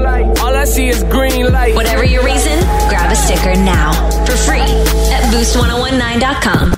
All I see is green light. Whatever your reason, grab a sticker now for free at boost1019.com.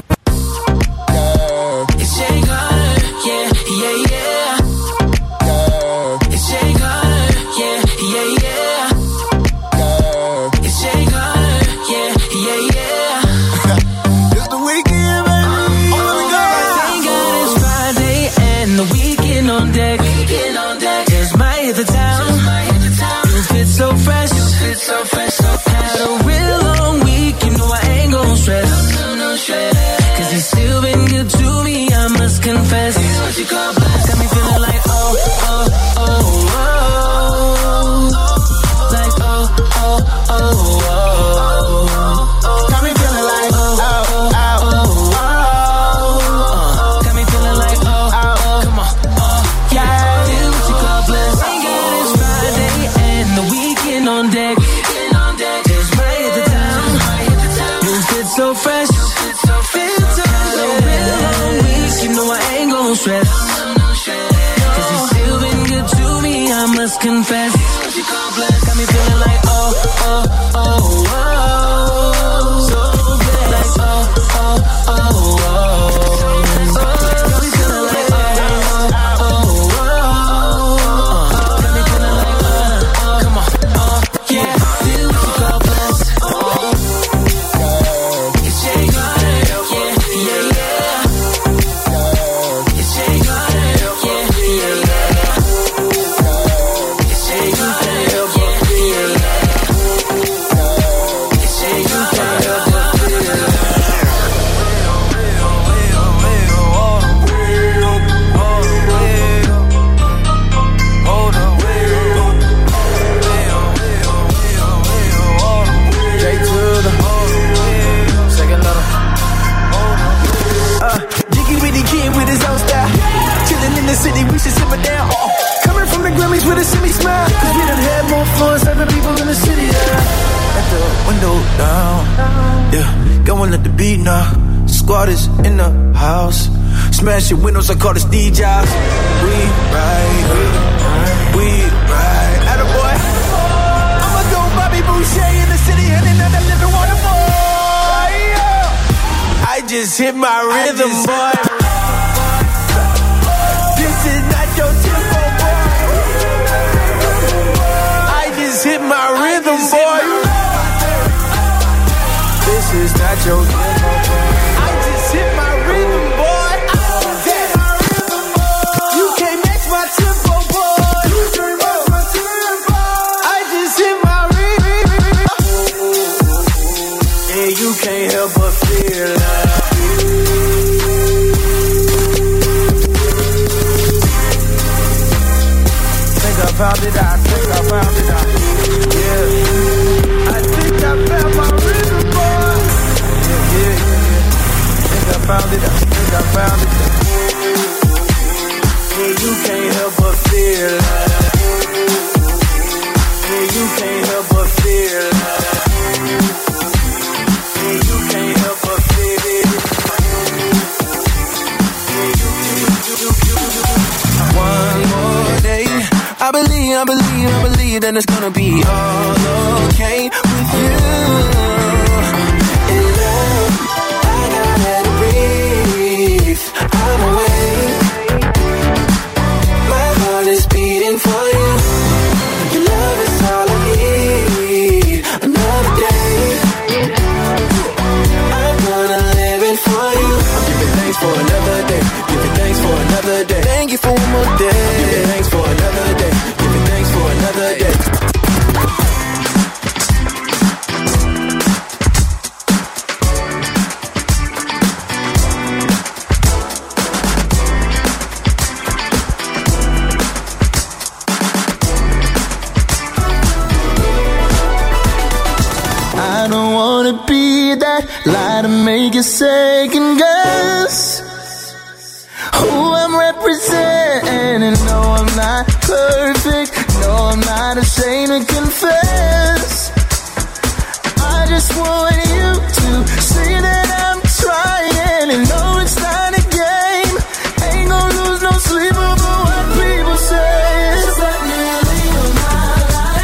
It's Jay Gunner, yeah, yeah, yeah. It's Jay Gunner, yeah, yeah, yeah. It's Jay Gunner, yeah, yeah, yeah. It's the weekend, baby. Oh, let me go. Thank God it's Friday and the weekend on deck. Just might hit the town. You fit so fresh. Had a real long week, you know I ain't gon' stress. Cause he's still been good to me, I must confess. Got me feeling like oh, oh, oh, oh. Like oh, oh, oh, oh. Got me feeling like oh, oh, oh, oh. Got me feeling like oh, oh, come on, oh, yeah. Do what you call bless. Thank God it's Friday and the weekend on deck. Just right at the time. You fit so fresh. You know I ain't gon' stress. Cause he's still been good to me, I must confess. Got me feeling like oh, oh, oh, oh. So blessed. Like oh, oh, oh, oh. Got me feeling like oh, oh, oh, oh. Got me feeling like come on, oh, yeah. Do what you call bless. It's Jay Gunner, yeah, yeah, yeah. City, we should simmer down. Coming from the Grammys with a semi-smile. Cause we done had more fun serving people in the city. At the window down. Yeah, going at the beat now. Squad is in the house. Smash your windows, I call the Steve Jobs. We ride. Attaboy. I'ma go Bobby Boucher in the city and another living water boy. I just hit my rhythm, boy. Your tempo, boy. I just hit my rhythm, boy. This is not your tempo, boy. I just hit my rhythm, boy. You can't match my tempo, boy. I just hit my rhythm. Yeah, you can't help but feel love. I found it out, yeah. I think I found my rhythm, boy. Yeah. Think I found it out, Yeah, you can't help but feel love. Yeah, you can't help but feel love. Yeah, you can't help but feel it. One more day. I believe that it's gonna be all okay with you. In love, I gotta breathe. I'm awake. My heart is beating for you. Your love is all I need. Another day, I'm gonna live it for you. I'm giving thanks for another day. Giving thanks for another day. Thank you for one more day. I'm giving thanks for another day. Another day. I don't wanna be that lie to make you second guess who I'm representing. No, I'm not perfect. No, I'm not ashamed to confess. I just want you to see that I'm trying and know it's not a game. Ain't gonna lose no sleep over what people say. It's like nearly all my life.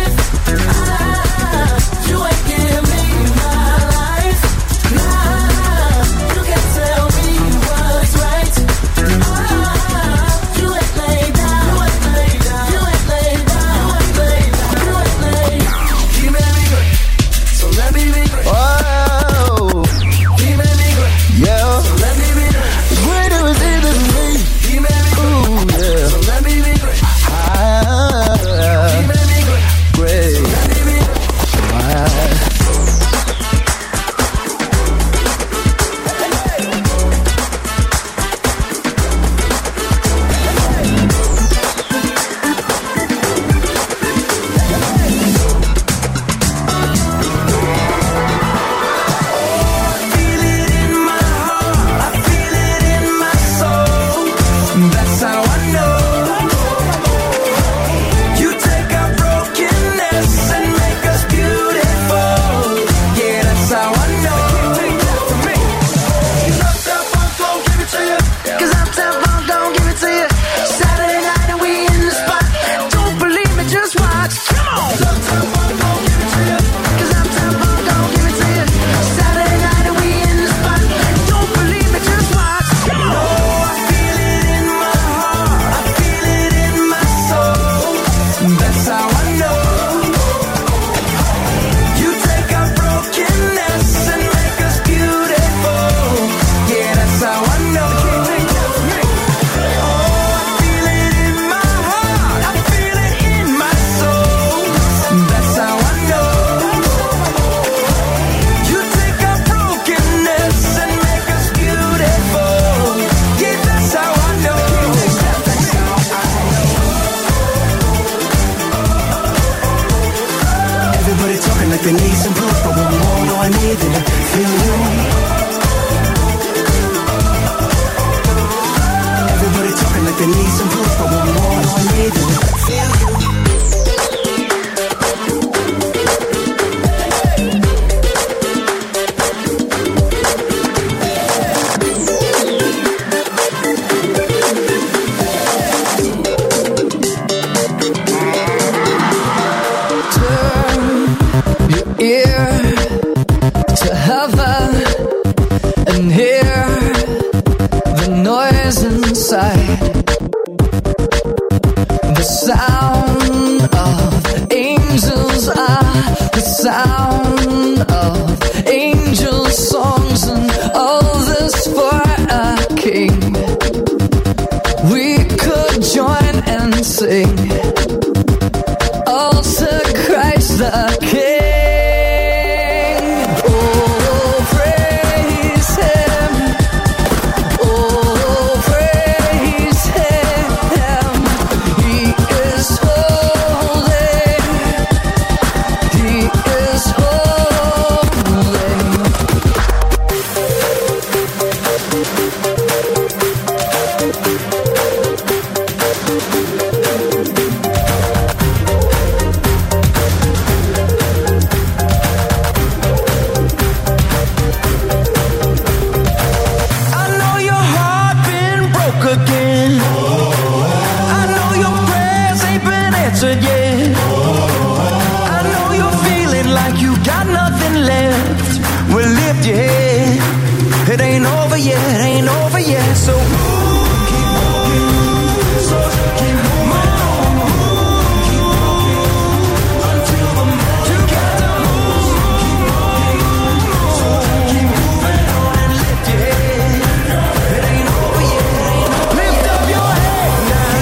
lift your head. It ain't over yet, ain't over yet. So keep walking, so keep moving on. Keep walking until the morning comes. Keep walking, so keep moving on and lift your head. It ain't over yet, ain't over yet. Lift up your head now.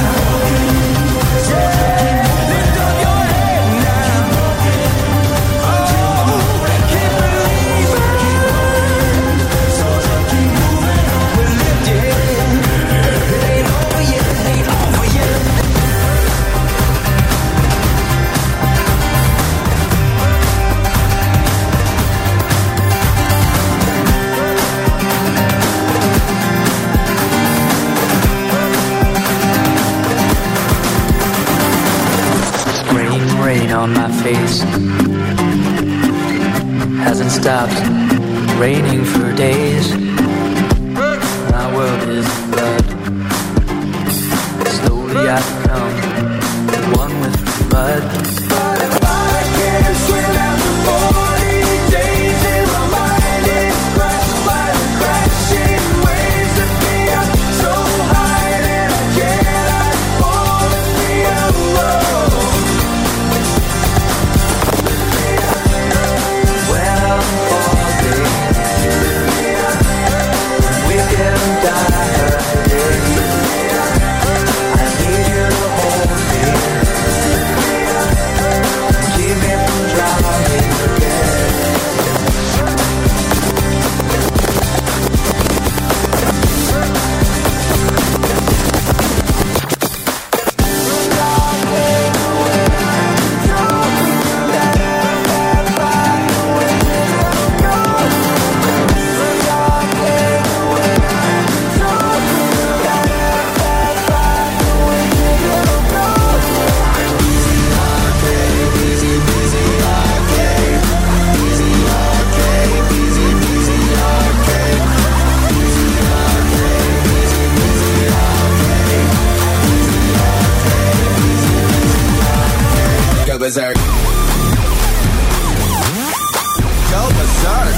Yeah, lift up your head now. Oh, keep believing. So keep moving on and lift your head. It ain't over yet, ain't over yet. Rain, rain on my face. Hasn't stopped raining for days. My world is blood. Slowly I become one with the mud. But if I can't swim after 40 days in my mind is crushed by the crashing waves that me up so high that I cannot fall and be alone. When I'm falling, we can die again. I need you to hold me, keep me from drowning again. Go berserk. Go berserk.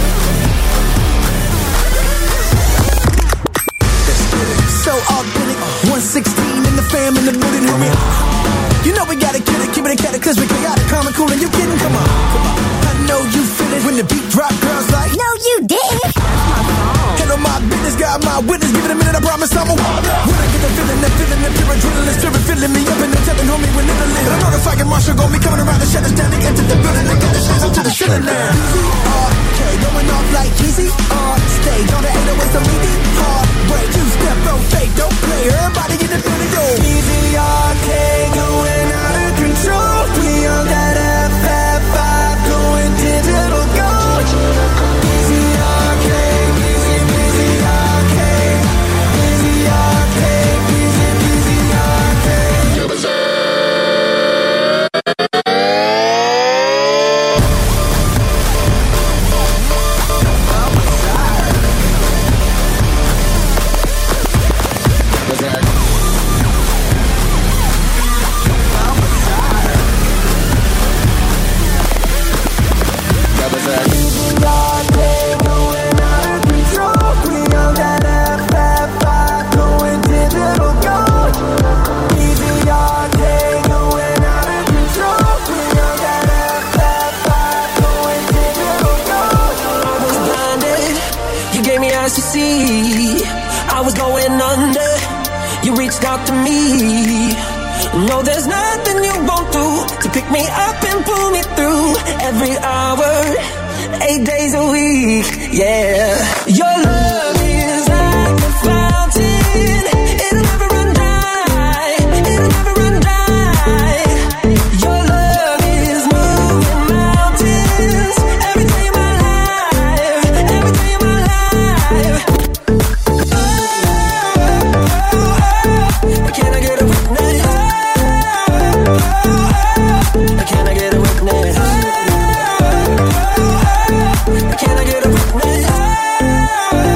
So authentic, 116 in the fam in the building, hurry. You know we gotta get it, keep it cataclysmic, chaotic, calm and cool, and you kidding? Come on. I know you feel it when the beat drop, girls like, no you didn't. Handle my business, got my witness, give it a minute, I promise I'm a walk. When I get the feeling, the pure adrenaline, spirit filling me up, and they're telling homie when it'll live. I know the fucking marshal gon' be coming around the shadows, standing into the building, they got the shades up to the ceiling now. Okay, going off like easy, stay on the 808, so leave it hard. Break, you step, rotate, don't play, everybody in the building, go. Easy arcade, going out of control. We on that FF5, going digital gold. Easy arcade, easy arcade, easy arcade, easy arcade. Go berserk. To see I was going under, you reached out to me. No, there's nothing you won't do to pick me up and pull me through. Every hour, 8 days a week, yeah. Your love is like a fountain, it'll never run dry, it'll never run dry. Your love is moving mountains every day of my life, every day of my life. Can I get a witness? Can I get a witness? Can I get a witness?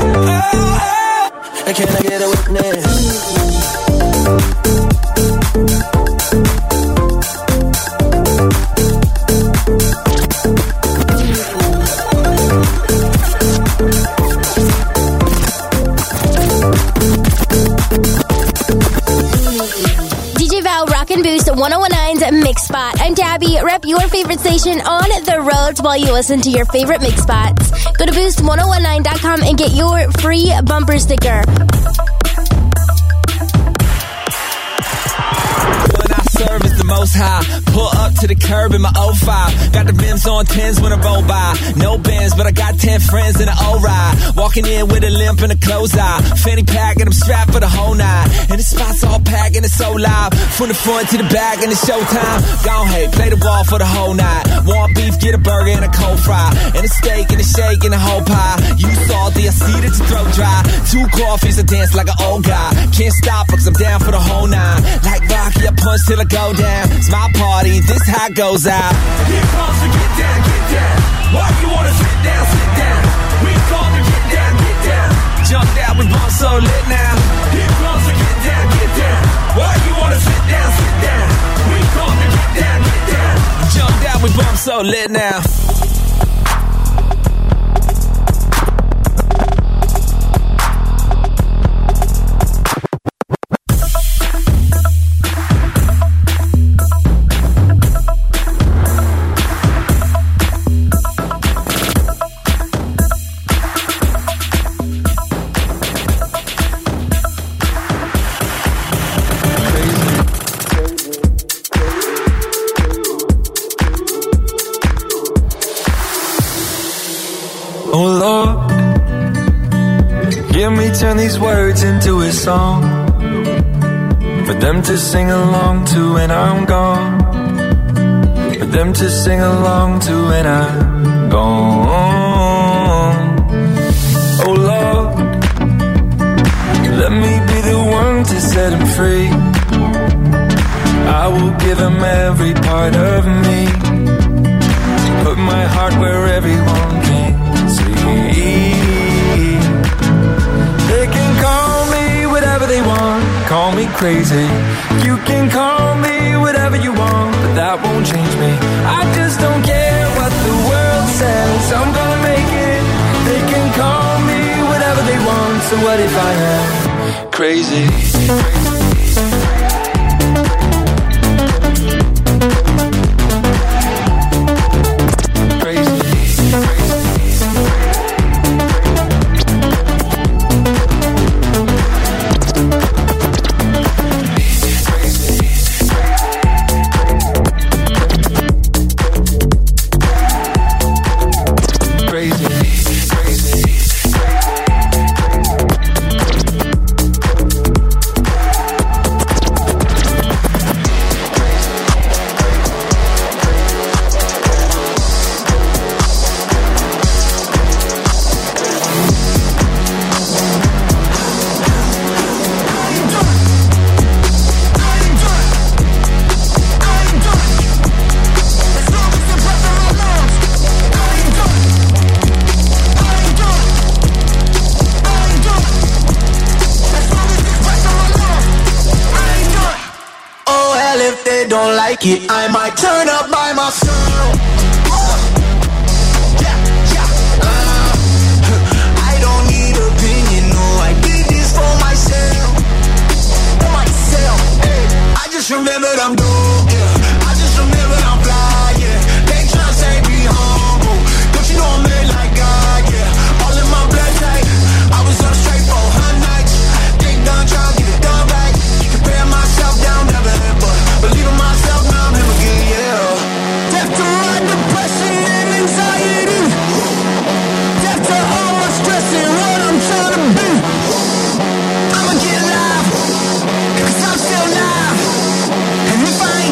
Spot. I'm Tabby. Rep your favorite station on the roads while you listen to your favorite mix spots. Go to boost1019.com and get your free bumper sticker. Serve is the most high. Pull up to the curb in my 05. Got the rims on 10s when I roll by. No bands, but I got 10 friends in an O-ride. Walking in with a limp and a closed eye. Fanny pack and I'm strapped for the whole night. And the spot's all packed and it's so live. From the front to the back and it's showtime. Gone hey, play the ball for the whole night. Want beef, get a burger and a cold fry. And a steak and a shake and a whole pie. You salty, I see that your throat dry. 2 coffees, I dance like an old guy. Can't stop because I'm down for the whole nine. Like Rocky, I punch till I go down. It's my party, this how it goes out. Here comes to get down, get down. Why you wanna sit down, sit down? We come to get down, get down. Jumped out, we bump so lit now. Here comes to get down, get down. Why you wanna sit down, sit down? We come to get down, get down. Jumped out, we bump so lit now. Turn these words into a song for them to sing along to when I'm gone, for them to sing along to when I'm gone. Oh Lord, let me be the one to set him free. I will give him every part of me, put my heart where everyone can see. They can call me whatever they want, call me crazy. You can call me whatever you want, but that won't change me. I just don't care what the world says, I'm gonna make it. They can call me whatever they want, so what if I am crazy? I might turn up by myself. I don't need opinion, no, I did this for myself. I just remembered I'm dope, yeah. I just remembered I'm fly, yeah. They tryna say be humble, don't you know I'm made like God, yeah. All in my blood type, I was up straight for 100 nights. Think done tryna get it done right. Compare myself down, never ever believing myself. Death to my depression and anxiety. Death to all my stress and what I'm trying to be. I'ma get live, cause I'm still live. And if I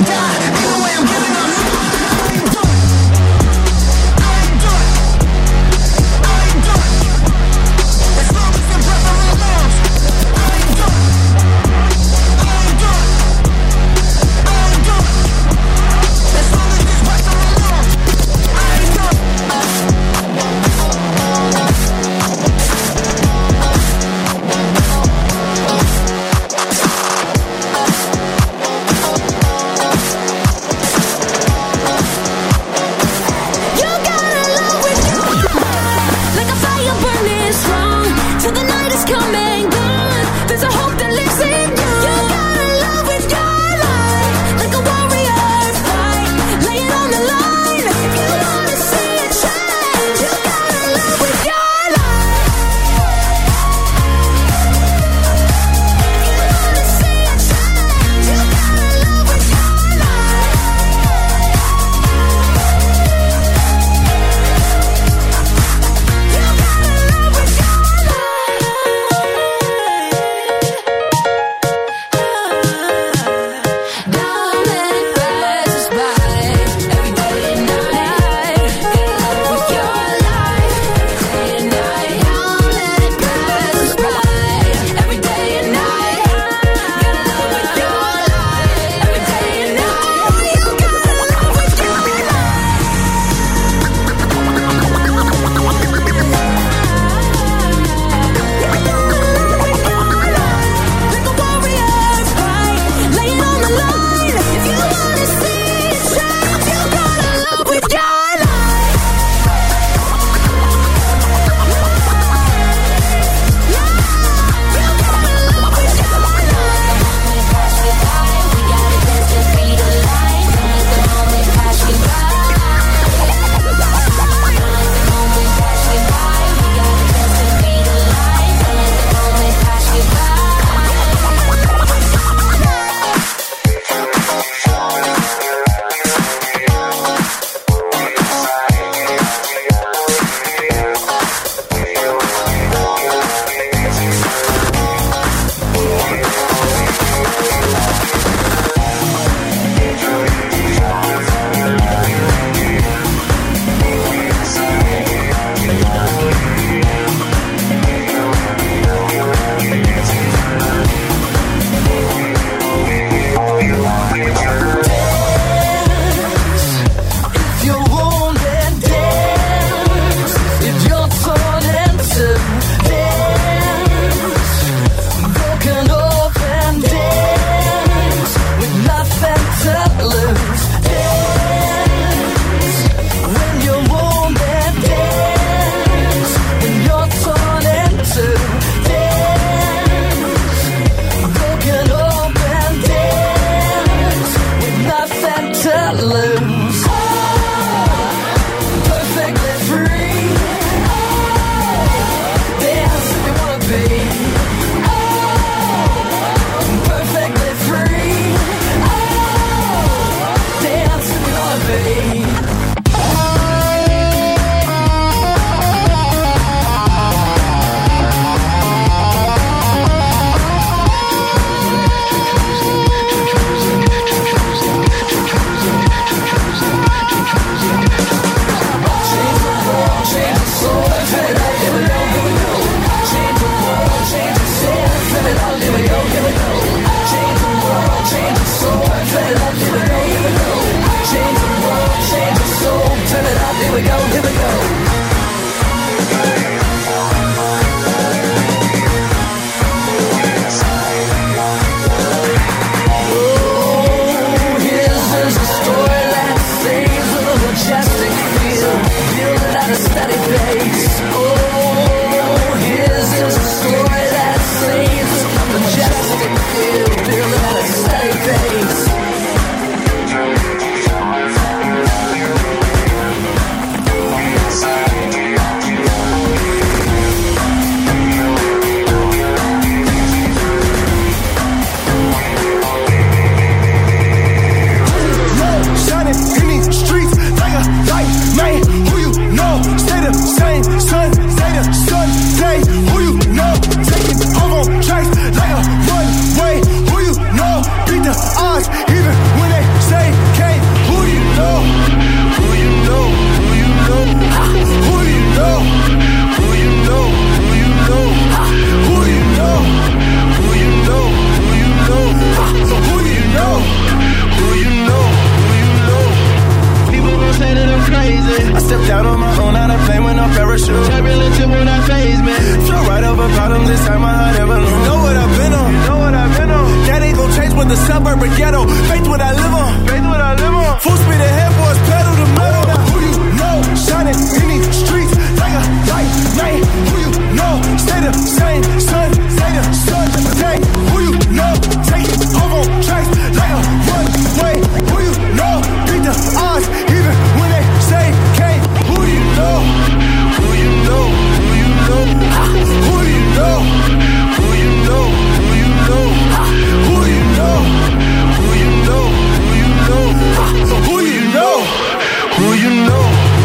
I stepped out on my own, out of plane with no parachute. Turbulent tip when I phase me. Flew right over bottoms this time, my heart ever knew. You know what I've been on, you know what I've been on. That ain't gon' change with the suburban ghetto. Faith what I live on, faith what I live on. Full speed ahead, boys, pedal to metal. Now who you know, shining in these streets like a light night. Who you know, stay the same, son, stay the sun, day. Who you know, take it home on tracks like a one-way. Who you know, beat the odds even when they say can't. Who you know, who you know, who you know, who you know, who you know, who you know, who you know, who you know, who you know, who you know, who you know.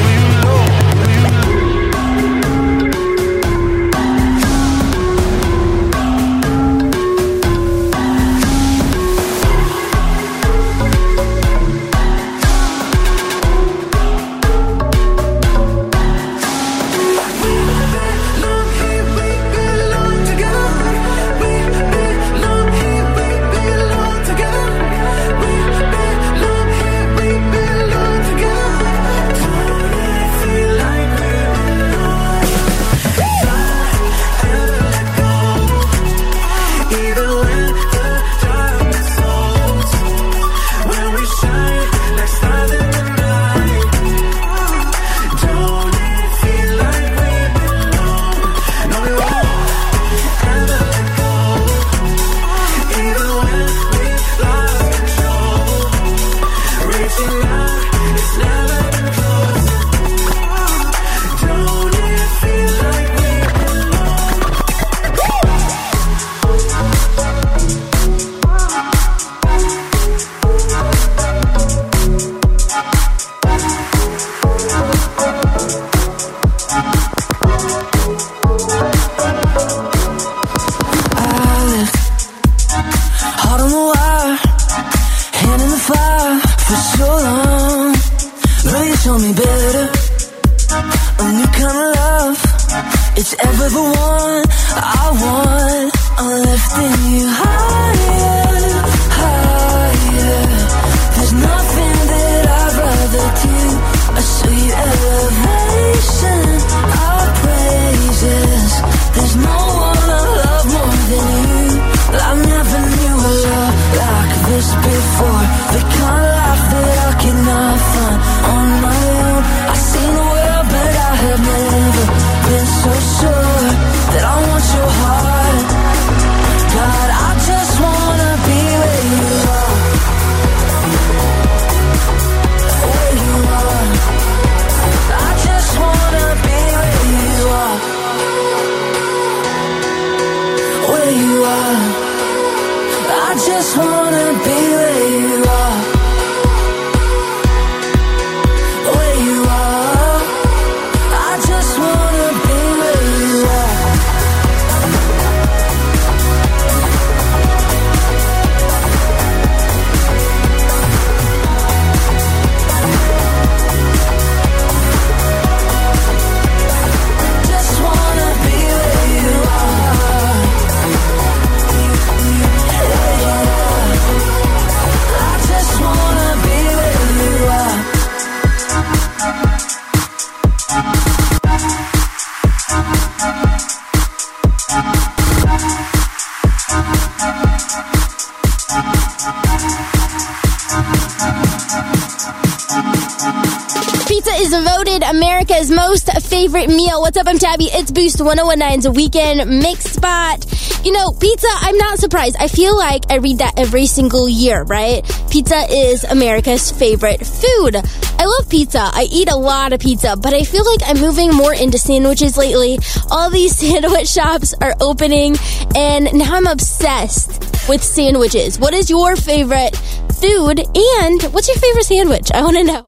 America's most favorite meal. What's up? I'm Tabby. It's Boost 1019's weekend mix spot. You know, pizza, I'm not surprised. I feel like I read that every single year, right? Pizza is America's favorite food. I love pizza. I eat a lot of pizza, but I feel like I'm moving more into sandwiches lately. All these sandwich shops are opening, and now I'm obsessed with sandwiches. What is your favorite food, and what's your favorite sandwich? I want to know.